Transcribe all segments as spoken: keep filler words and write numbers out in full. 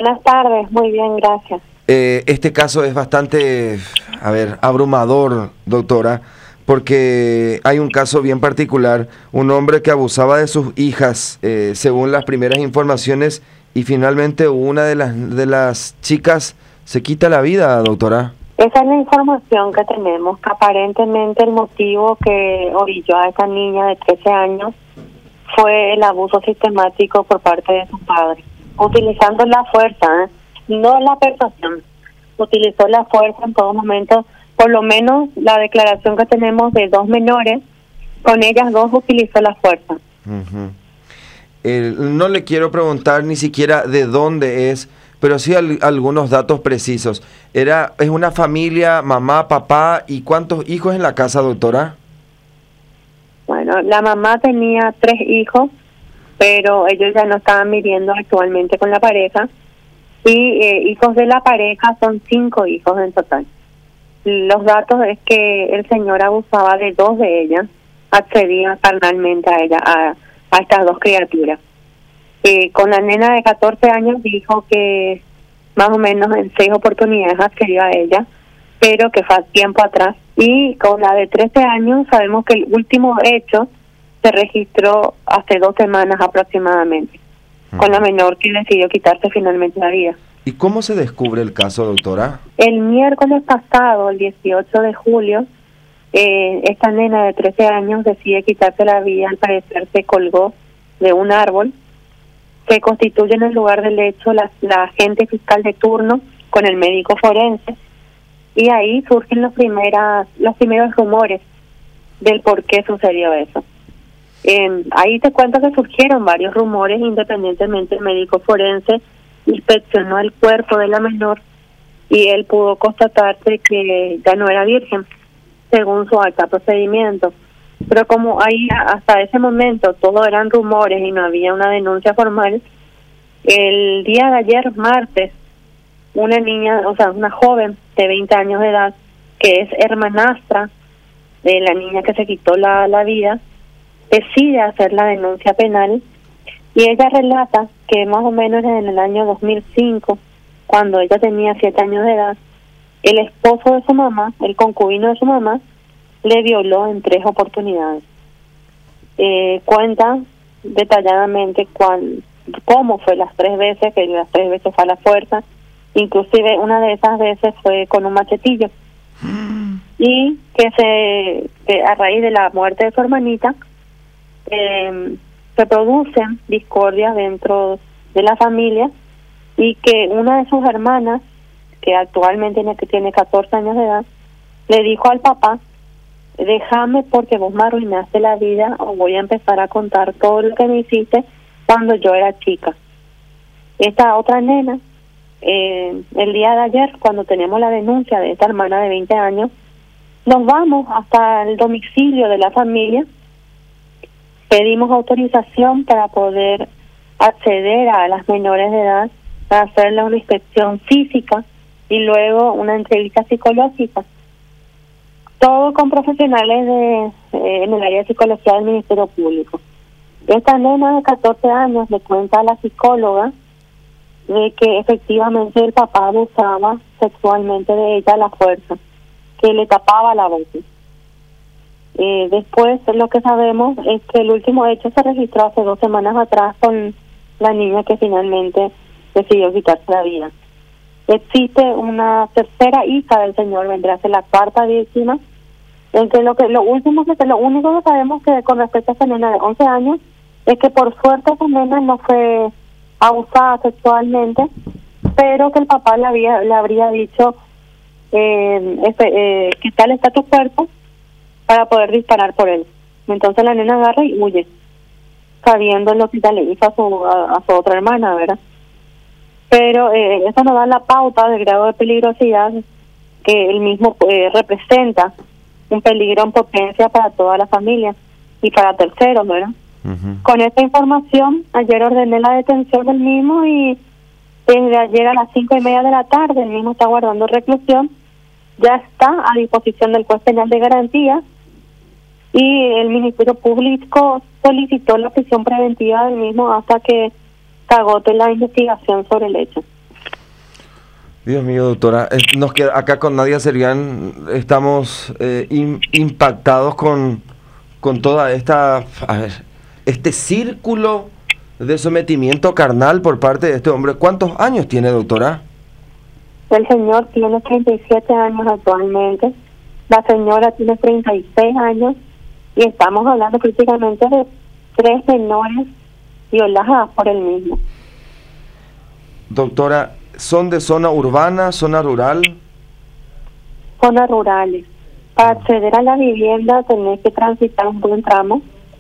Buenas tardes, muy bien, gracias. Eh, este caso es bastante, a ver, abrumador, doctora, porque hay un caso bien particular, un hombre que abusaba de sus hijas, eh, según las primeras informaciones, y finalmente una de las, de las chicas se quita la vida, doctora. Esa es la información que tenemos, que aparentemente el motivo que orilló a esa niña de trece años fue el abuso sistemático por parte de su padre, utilizando la fuerza, ¿eh? No la persuasión, utilizó la fuerza en todo momento. Por lo menos la declaración que tenemos de dos menores, con ellas dos utilizó la fuerza. Uh-huh. El, no le quiero preguntar ni siquiera de dónde es, pero sí al, algunos datos precisos. Era, ¿es una familia, mamá, papá y cuántos hijos en la casa, doctora? Bueno, la mamá tenía tres hijos, pero ellos ya no estaban viviendo actualmente con la pareja, y eh, hijos de la pareja son cinco hijos en total. Los datos es que el señor abusaba de dos de ellas, accedía carnalmente a ella, a, a estas dos criaturas. Eh, con la nena de catorce años dijo que más o menos en seis oportunidades accedió a ella, pero que fue tiempo atrás. Y con la de trece años sabemos que el último hecho se registró hace dos semanas aproximadamente, uh-huh, con la menor que decidió quitarse finalmente la vida. ¿Y cómo se descubre el caso, doctora? El miércoles pasado, el dieciocho de julio, eh, esta nena de trece años decide quitarse la vida. Al parecer se colgó de un árbol. Se constituye en el lugar del hecho la, la agente fiscal de turno con el médico forense, y ahí surgen los, primeras, los primeros rumores del por qué sucedió eso. Eh, ahí te cuento que surgieron varios rumores, independientemente el médico forense inspeccionó el cuerpo de la menor y él pudo constatarse que ya no era virgen, según su acta de procedimiento. Pero como ahí hasta ese momento todo eran rumores y no había una denuncia formal, el día de ayer, martes, una niña, o sea, una joven de veinte años de edad, que es hermanastra de la niña que se quitó la, la vida, decide hacer la denuncia penal, y ella relata que más o menos en el año dos mil cinco, cuando ella tenía siete años de edad, el esposo de su mamá, el concubino de su mamá, le violó en tres oportunidades. Eh, cuenta detalladamente cuál, cómo fue las tres veces, que las tres veces fue a la fuerza, inclusive una de esas veces fue con un machetillo, mm. y que se que a raíz de la muerte de su hermanita eh, se producen discordias dentro de la familia, y que una de sus hermanas, que actualmente tiene, que tiene catorce años de edad, le dijo al papá: déjame porque vos me arruinaste la vida, o voy a empezar a contar todo lo que me hiciste cuando yo era chica. Esta otra nena, eh, el día de ayer, cuando tenemos la denuncia de esta hermana de veinte años, nos vamos hasta el domicilio de la familia, pedimos autorización para poder acceder a las menores de edad, para hacerle una inspección física y luego una entrevista psicológica. Todo con profesionales de eh, en el área de psicología del Ministerio Público. Esta nena de catorce años le cuenta a la psicóloga de que efectivamente el papá abusaba sexualmente de ella a la fuerza, que le tapaba la boca. Eh, después lo que sabemos es que el último hecho se registró hace dos semanas atrás con la niña que finalmente decidió quitarse la vida. Existe una tercera hija del señor, vendrá a ser la cuarta víctima, en que lo que lo último que lo único que sabemos que con respecto a esta nena de once años es que por suerte esa nena no fue abusada sexualmente, pero que el papá le había le habría dicho eh, este, eh, ¿qué tal está tu cuerpo?, para poder disparar por él. Entonces la nena agarra y huye, sabiendo lo que ya le hizo a su, a, a su otra hermana, ¿verdad? Pero eh, eso nos da la pauta del grado de peligrosidad que él mismo eh, representa, un peligro en potencia para toda la familia y para terceros, ¿verdad? Uh-huh. Con esta información, ayer ordené la detención del mismo, y desde ayer a las cinco y media de la tarde el mismo está guardando reclusión, ya está a disposición del juez penal de garantía, y el Ministerio Público solicitó la prisión preventiva del mismo hasta que se agote la investigación sobre el hecho. Dios mío, doctora, eh, nos queda acá con Nadia Serián, estamos eh, im- impactados con, con toda esta, a ver, este círculo de sometimiento carnal por parte de este hombre. ¿Cuántos años tiene, doctora? El señor tiene treinta y siete años actualmente, la señora tiene treinta y seis años y estamos hablando prácticamente de tres menores violadas por él mismo. Doctora, ¿son de zona urbana, zona rural? Zonas rurales. Para acceder a la vivienda tenés que transitar un buen tramo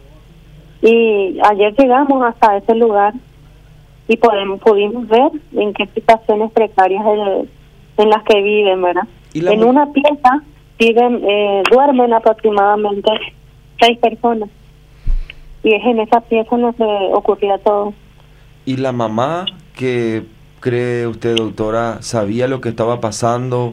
y ayer llegamos hasta ese lugar y podemos, pudimos ver en qué situaciones precarias de, en las que viven, ¿verdad? En mu- una pieza viven, eh, duermen aproximadamente seis personas y es en esa pieza donde ocurría todo. ¿Y la mamá, que cree usted, doctora, sabía lo que estaba pasando?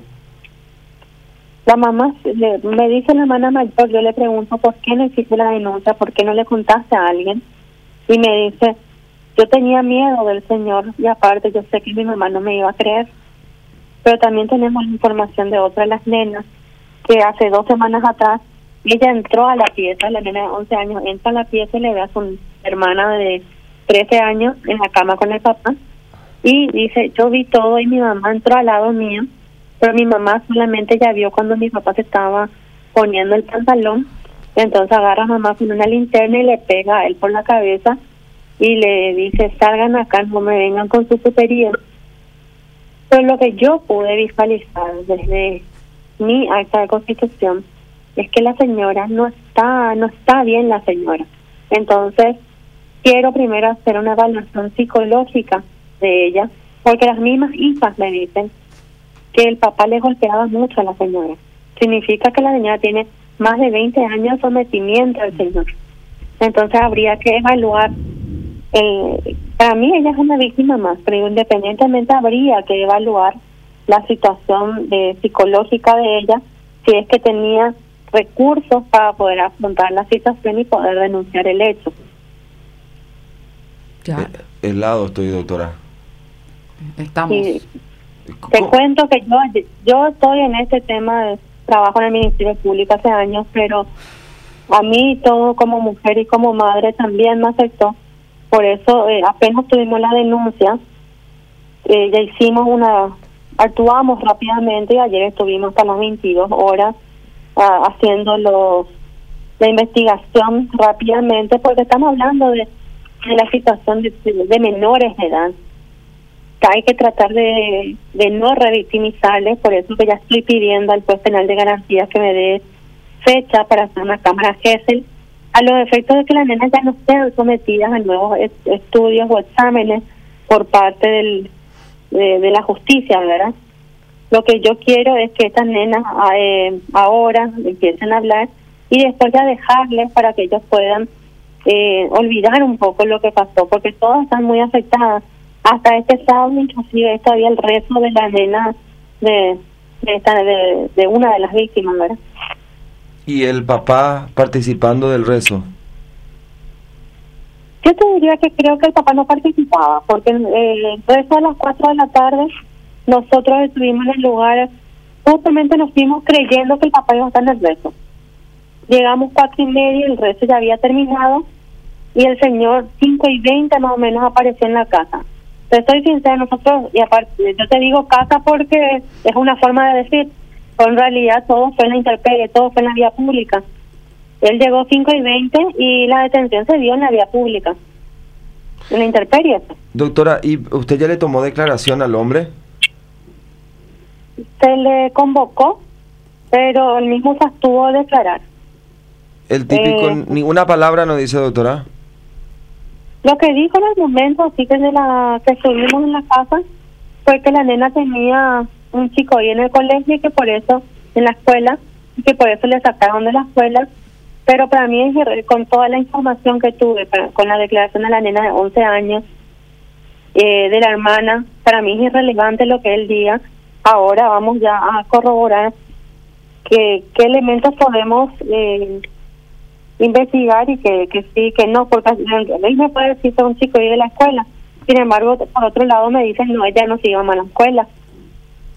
La mamá, le, me dice la hermana mayor, yo le pregunto por qué no hiciste la denuncia, por qué no le contaste a alguien, y me dice, yo tenía miedo del señor y aparte yo sé que mi mamá no me iba a creer. Pero también tenemos información de otra de las nenas, que hace dos semanas atrás, ella entró a la pieza, la nena de once años, entra a la pieza y le ve a su hermana de trece años en la cama con el papá, y dice, yo vi todo y mi mamá entró al lado mío, pero mi mamá solamente ya vio cuando mi papá se estaba poniendo el pantalón, entonces agarra a mamá con una linterna y le pega a él por la cabeza y le dice, salgan acá, no me vengan con su putería. Pero lo que yo pude visualizar desde mi acta de constitución es que la señora no está, no está bien la señora. Entonces, quiero primero hacer una evaluación psicológica de ella, porque las mismas hijas me dicen que el papá le golpeaba mucho a la señora. Significa que la señora tiene más de veinte años de sometimiento al señor. Entonces habría que evaluar, eh, para mí ella es una víctima más, pero independientemente habría que evaluar la situación de, psicológica de ella, si es que tenía recursos para poder afrontar la situación y poder denunciar el hecho. Ya. Eh, helado estoy, doctora. Estamos. Y te cuento que yo yo estoy en este tema de trabajo en el Ministerio Público hace años, pero a mí todo como mujer y como madre también me afectó. Por eso eh, apenas tuvimos la denuncia, eh, ya hicimos una, actuamos rápidamente y ayer estuvimos hasta las veintidós horas uh, haciendo los la investigación rápidamente, porque estamos hablando de, de la situación de, de menores de edad. Hay que tratar de, de no revictimizarles, por eso que ya estoy pidiendo al juez penal de garantías que me dé fecha para hacer una cámara Gesell, a los efectos de que las nenas ya no sean sometidas a nuevos est estudios o exámenes por parte del, de, de la justicia, ¿verdad? Lo que yo quiero es que estas nenas eh, ahora empiecen a hablar y después ya dejarles para que ellos puedan eh, olvidar un poco lo que pasó, porque todas están muy afectadas. Hasta este sábado inclusive todavía el rezo de la nena de de, esta, de de una de las víctimas, ¿verdad? ¿Y el papá participando del rezo? Yo te diría que creo que el papá no participaba, porque eh, el rezo a las cuatro de la tarde nosotros estuvimos en el lugar, justamente nos fuimos creyendo que el papá iba a estar en el rezo. Llegamos cuatro y media, el rezo ya había terminado y el señor cinco y veinte más o menos apareció en la casa. Te soy sincera, nosotros, y aparte, yo te digo casa porque es una forma de decir, pero en realidad todo fue en la intemperie, todo fue en la vía pública. Él llegó cinco y veinte y la detención se dio en la vía pública, en la intemperie. Doctora, ¿y usted ya le tomó declaración al hombre? Se le convocó, pero él mismo se abstuvo de declarar. El típico, Eh, ninguna palabra no dice, doctora. Lo que dijo en el momento, así que de la que estuvimos en la casa, fue que la nena tenía un chico ahí en el colegio y que por eso, en la escuela, y que por eso le sacaron de la escuela. Pero para mí, con toda la información que tuve, para, con la declaración de la nena de once años, eh, de la hermana, para mí es irrelevante lo que él diga. Ahora vamos ya a corroborar que, qué elementos podemos eh, investigar y que, que sí, que no, porque él me puede decir que un chico vive de la escuela. Sin embargo, por otro lado me dicen, no, ella no se iba a la escuela.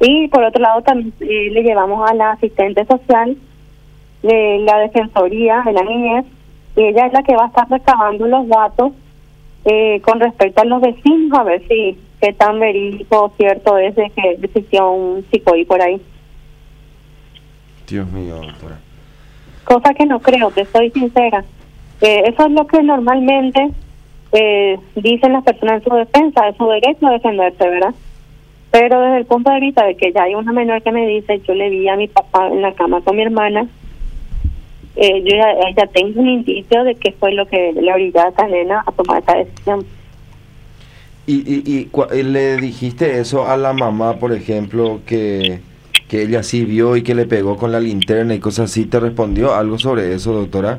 Y por otro lado también eh, le llevamos a la asistente social de la Defensoría de la Niñez, y ella es la que va a estar recabando los datos eh, con respecto a los vecinos, a ver si qué tan verídico o cierto es de que existió un psicoí por ahí. Dios mío, doctora. Cosa que no creo, te soy sincera. Eh, eso es lo que normalmente eh, dicen las personas en su defensa, es su derecho a defenderse, ¿verdad? Pero desde el punto de vista de que ya hay una menor que me dice, yo le vi a mi papá en la cama con mi hermana, eh, yo ya, ya tengo un indicio de que fue lo que le orilló a esta nena a tomar esa decisión. ¿Y, y, y cua- le dijiste eso a la mamá, por ejemplo, que, que ella sí vio y que le pegó con la linterna y cosas así? ¿Te respondió algo sobre eso, doctora?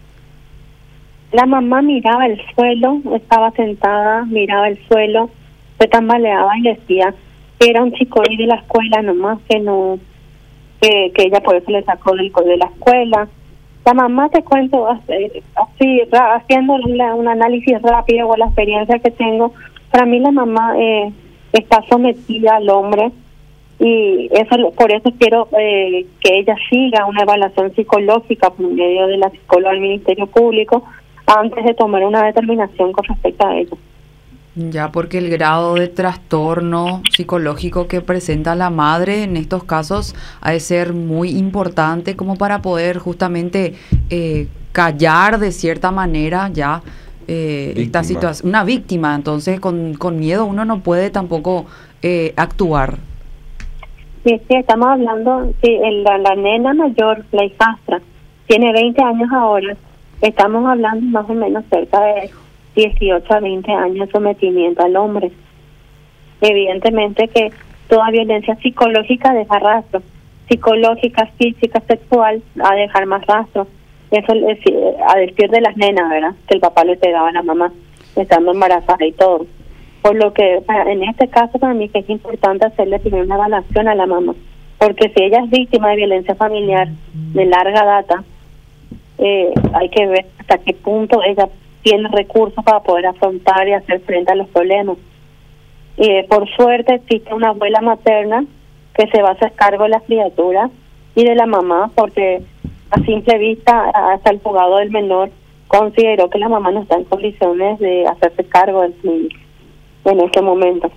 La mamá miraba el suelo, estaba sentada, miraba el suelo, se tambaleaba y decía que era un chico de la escuela nomás, que no, que, que ella por eso le sacó del de la escuela. La mamá, te cuento, así, así ra- haciendo una- un análisis rápido o la experiencia que tengo, para mí la mamá eh, está sometida al hombre, y eso por eso quiero eh, que ella siga una evaluación psicológica por medio de la psicóloga del Ministerio Público antes de tomar una determinación con respecto a ella. Ya, porque el grado de trastorno psicológico que presenta la madre en estos casos ha de ser muy importante como para poder justamente eh, callar de cierta manera ya eh, esta situación. Una víctima, entonces con, con miedo uno no puede tampoco eh, actuar. Sí, sí, estamos hablando, sí, el- la, la nena mayor, la hijastra, tiene veinte años ahora, estamos hablando más o menos cerca de dieciocho a veinte años de sometimiento al hombre. Evidentemente que toda violencia psicológica deja rastro, psicológica, física, sexual, a dejar más rastro. Eso es a decir de las nenas, ¿verdad? Que el papá le pegaba a la mamá estando embarazada y todo. Por lo que en este caso para mí que es importante hacerle primero una evaluación a la mamá, porque si ella es víctima de violencia familiar de larga data, eh, hay que ver hasta qué punto ella tiene recursos para poder afrontar y hacer frente a los problemas. Eh, por suerte existe una abuela materna que se va a hacer cargo de las criaturas y de la mamá, porque a simple vista hasta el juzgado del menor consideró que la mamá no está en condiciones de hacerse cargo del niño en este momento.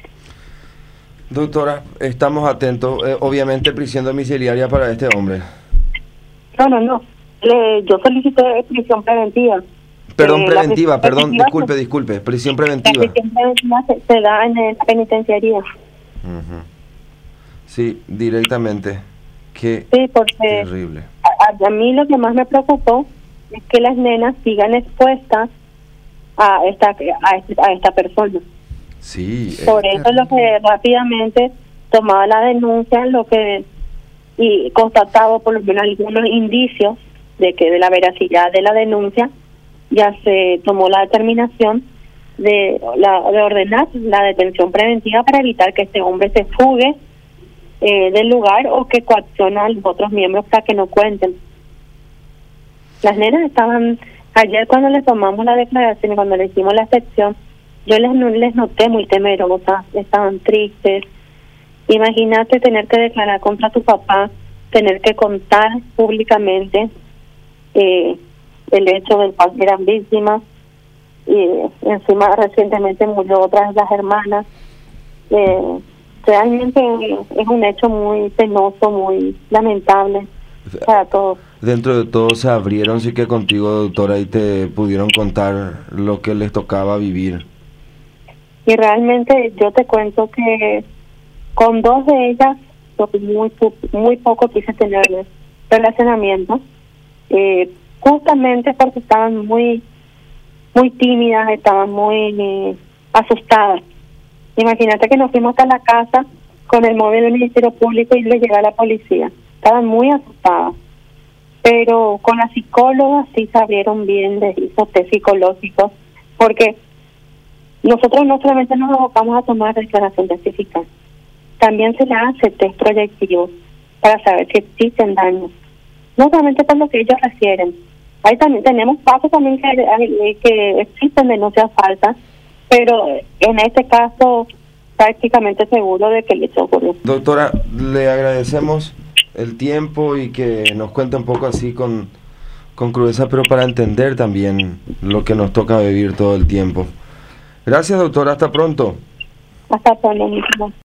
Doctora, estamos atentos. Eh, obviamente prisión domiciliaria para este hombre. No, no, no. Le, yo solicité prisión preventiva. Perdón, Eh, la preventiva, prisión perdón, preventiva disculpe, se- disculpe. Prisión La preventiva. prisión preventiva se, se da en la penitenciaría. Ujú. Sí, directamente. Qué Sí, porque terrible. a, a mí lo que más me preocupó es que las nenas sigan expuestas a esta a, este- a esta persona. Sí. eh, Por eso lo que rápidamente tomaba la denuncia, lo que y constatado por lo menos algunos indicios de que de la veracidad de la denuncia, ya se tomó la determinación de la de ordenar la detención preventiva para evitar que este hombre se fugue eh, del lugar o que coacciona a los otros miembros para que no cuenten. Las nenas estaban, ayer cuando les tomamos la declaración y cuando le hicimos la excepción, yo les, no- les noté muy temerosas, estaban tristes. Imagínate tener que declarar contra tu papá, tener que contar públicamente eh, el hecho del cual eran víctimas, y encima recientemente murió otra de las hermanas. Eh, realmente es un hecho muy penoso, muy lamentable para todos. Dentro de todo se abrieron, sí que contigo, doctora, y te pudieron contar lo que les tocaba vivir. Y realmente yo te cuento que con dos de ellas yo muy pu- muy poco quise tener relacionamiento, eh, justamente porque estaban muy muy tímidas, estaban muy eh, asustadas. Imagínate que nos fuimos hasta la casa con el móvil del Ministerio Público y le llega la policía. Estaban muy asustadas. Pero con la psicóloga sí se abrieron bien de esos test psicológicos, porque nosotros no solamente nos abocamos a tomar declaración testifical, también se le hace test proyectivos para saber si existen daños, no solamente por lo que ellos refieren. Ahí también tenemos casos también que, que existen denuncias falsas, pero en este caso prácticamente seguro de que el hecho ocurrió. Doctora, le agradecemos el tiempo y que nos cuente un poco así con, con crudeza, pero para entender también lo que nos toca vivir todo el tiempo. Gracias, doctora, hasta pronto. Hasta pronto.